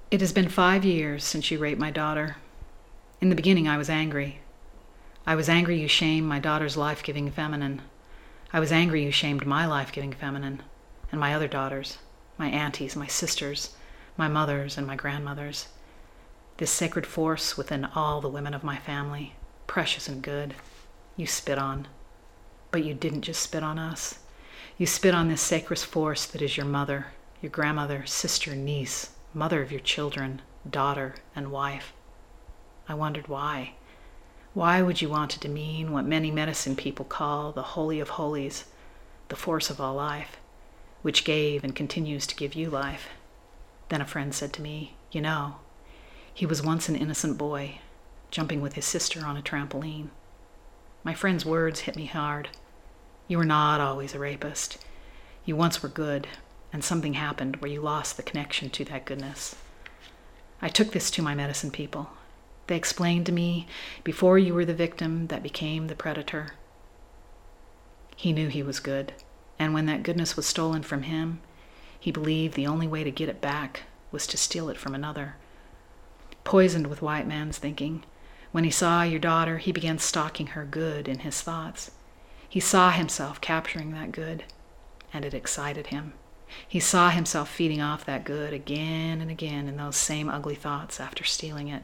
It has been 5 years since you raped my daughter. In the beginning, I was angry. I was angry you shamed my daughter's life-giving feminine. I was angry you shamed my life-giving feminine, and my other daughters, my aunties, my sisters, my mothers, and my grandmothers. This sacred force within all the women of my family, precious and good, you spit on. But you didn't just spit on us. You spit on this sacred force that is your mother, your grandmother, sister, niece, mother of your children, daughter, and wife. I wondered why. Why would you want to demean what many medicine people call the Holy of Holies, the force of all life, which gave and continues to give you life? Then a friend said to me, you know, he was once an innocent boy, jumping with his sister on a trampoline. My friend's words hit me hard. You were not always a rapist. You once were good, and something happened where you lost the connection to that goodness. I took this to my medicine people. They explained to me, before you were the victim that became the predator. He knew he was good, and when that goodness was stolen from him, he believed the only way to get it back was to steal it from another. Poisoned with white man's thinking, when he saw your daughter, he began stalking her good in his thoughts. He saw himself capturing that good, and it excited him. He saw himself feeding off that good again and again in those same ugly thoughts after stealing it.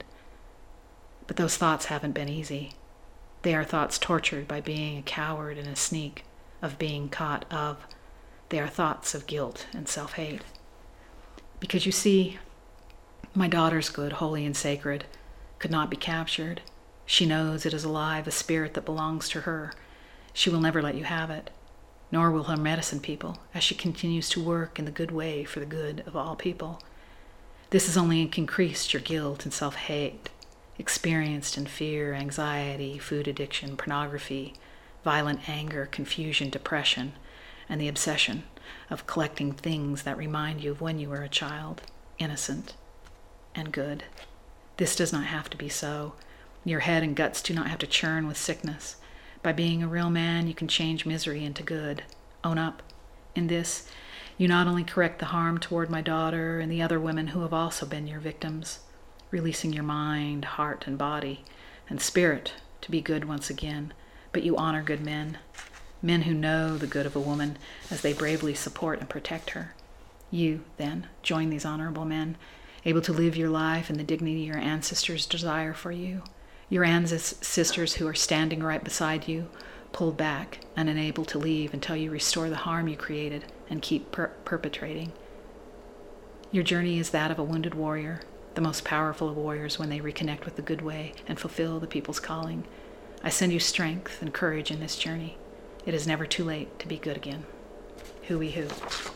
But those thoughts haven't been easy. They are thoughts tortured by being a coward and a sneak, of being caught of. They are thoughts of guilt and self-hate. Because you see, my daughter's good, holy and sacred, could not be captured. She knows it is alive, a spirit that belongs to her. She will never let you have it, nor will her medicine people, as she continues to work in the good way for the good of all people. This has only increased your guilt and self-hate, experienced in fear, anxiety, food addiction, pornography, violent anger, confusion, depression, and the obsession of collecting things that remind you of when you were a child, innocent and good. This does not have to be so. Your head and guts do not have to churn with sickness. By being a real man, you can change misery into good. Own up. In this, you not only correct the harm toward my daughter and the other women who have also been your victims, releasing your mind, heart, and body, and spirit to be good once again, but you honor good men, men who know the good of a woman as they bravely support and protect her. You, then, join these honorable men, able to live your life in the dignity your ancestors desire for you. Your ancestors who are standing right beside you, pulled back and unable to leave until you restore the harm you created and keep perpetrating. Your journey is that of a wounded warrior, the most powerful of warriors when they reconnect with the good way and fulfill the people's calling. I send you strength and courage in this journey. It is never too late to be good again. Hooey hoo.